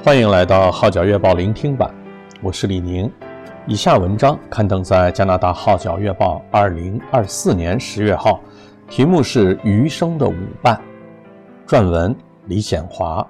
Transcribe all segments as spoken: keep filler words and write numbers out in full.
欢迎来到号角月报聆听版，我是李宁。以下文章刊登在加拿大号角月报二零二四年十月号，题目是《余生的舞伴》，撰文李显华。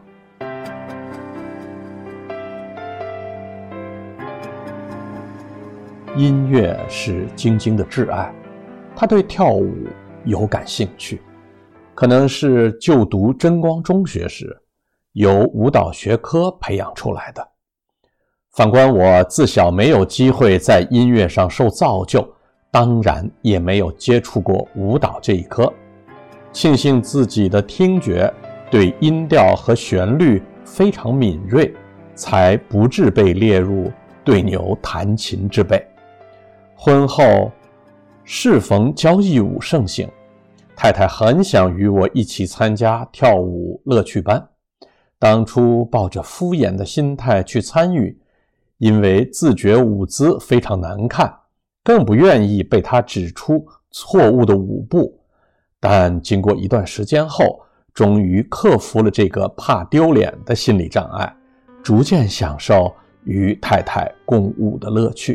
音乐是晶晶的挚爱，她对跳舞有感兴趣，可能是就读真光中学时由舞蹈学科培养出来的。反观我自小没有机会在音乐上受造就，当然也没有接触过舞蹈这一科。庆幸自己的听觉对音调和旋律非常敏锐，才不致被列入对牛弹琴之辈。婚后适逢交谊舞盛行，太太很想与我一起参加跳舞乐趣班。当初抱着敷衍的心态去参与，因为自觉舞姿非常难看，更不愿意被他指出错误的舞步。但经过一段时间后，终于克服了这个怕丢脸的心理障碍，逐渐享受与太太共舞的乐趣。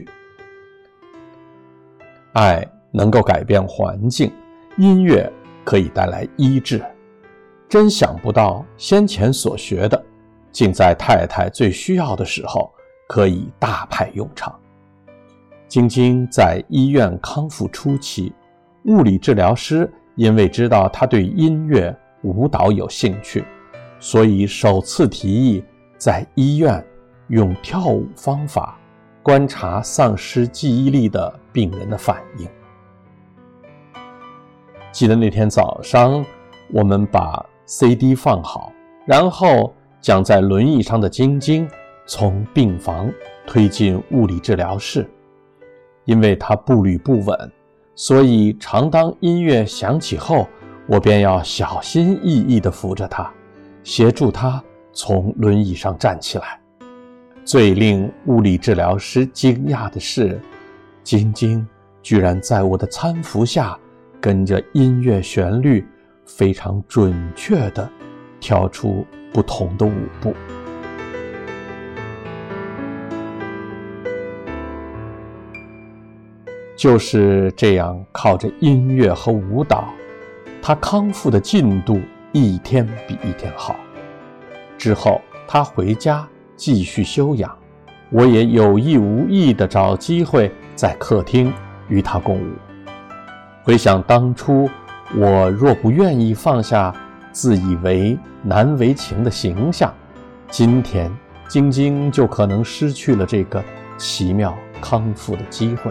爱能够改变环境，音乐可以带来医治。真想不到先前所学的，竟在太太最需要的时候可以大派用场。晶晶在医院康复初期，物理治疗师因为知道她对音乐、舞蹈有兴趣，所以首次提议在医院用跳舞方法观察丧失记忆力的病人的反应。记得那天早上，我们把 C D 放好，然后将在轮椅上的晶晶从病房推进物理治疗室。因为她步履不稳，所以常当音乐响起后，我便要小心翼翼地扶着她，协助她从轮椅上站起来。最令物理治疗师惊讶的是，晶晶居然在我的搀扶下，跟着音乐旋律非常准确地跳出不同的舞步。就是这样靠着音乐和舞蹈，他康复的进度一天比一天好。之后他回家继续休养，我也有意无意地找机会在客厅与他共舞。回想当初，我若不愿意放下自以为难为情的形象，今天晶晶就可能失去了这个奇妙康复的机会。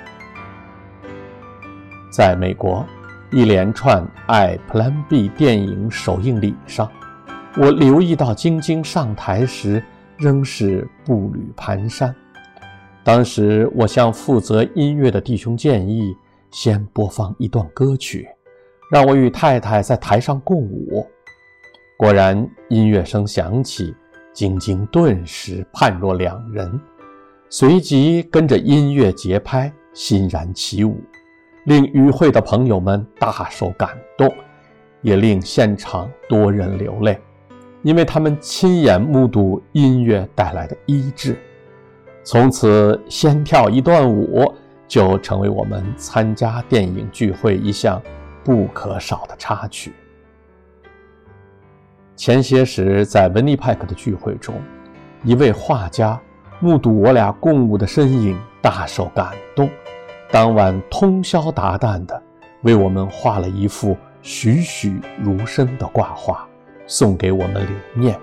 在美国，一连串爱 Plan B 电影首映礼上，我留意到晶晶上台时仍是步履蹒跚。当时我向负责音乐的弟兄建议，先播放一段歌曲，让我与太太在台上共舞。果然音乐声响起，晶晶顿时判若两人，随即跟着音乐节拍欣然起舞，令与会的朋友们大受感动，也令现场多人流泪，因为他们亲眼目睹音乐带来的医治。从此先跳一段舞就成为我们参加电影聚会一项不可少的插曲。前些时在温尼派克的聚会中，一位画家目睹我俩共舞的身影，大受感动，当晚通宵达旦地为我们画了一幅栩栩如生的挂画，送给我们留念。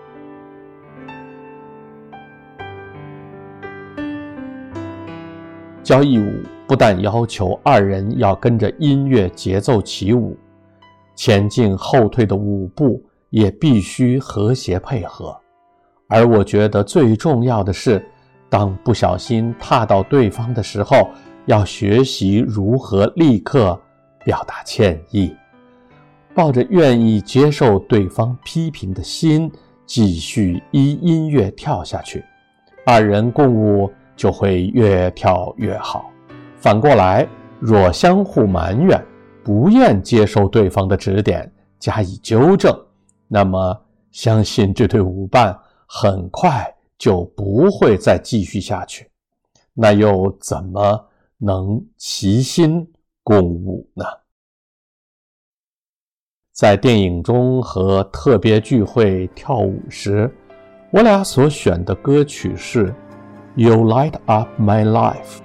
交谊舞不但要求二人要跟着音乐节奏起舞，前进后退的舞步也必须和谐配合。而我觉得最重要的是，当不小心踏到对方的时候，要学习如何立刻表达歉意，抱着愿意接受对方批评的心，继续依音乐跳下去，二人共舞就会越跳越好。反过来，若相互埋怨，不愿接受对方的指点，加以纠正，那么相信这对舞伴很快就不会再继续下去，那又怎么能齐心共舞呢？在电影中和特别聚会跳舞时，我俩所选的歌曲是 You Light Up My Life。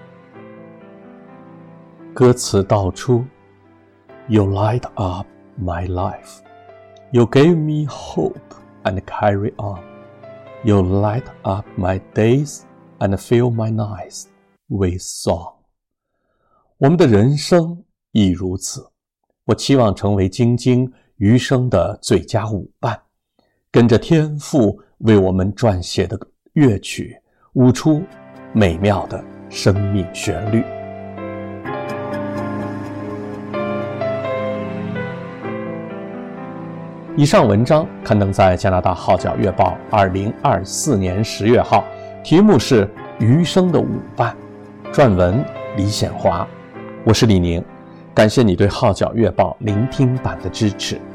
歌词道出 You light up my life. You gave me hope and carry on. You light up my days and fill my nights with song. 我们的人生亦如此。我期望成为晶晶余生的最佳舞伴，跟着天父为我们撰写的乐曲，舞出美妙的生命旋律。以上文章刊登在加拿大号角月报二零二四年十月号，题目是《余生的舞伴》，撰文李显华。我是李宁，感谢你对号角月报聆听版的支持。